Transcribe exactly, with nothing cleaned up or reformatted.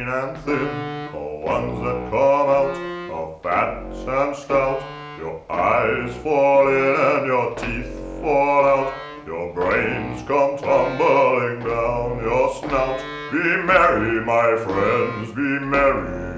and thin, the ones that come out are fat and stout. Your eyes fall in and your teeth fall out, your brains come tumbling down your snout. Be merry, my friends, be merry.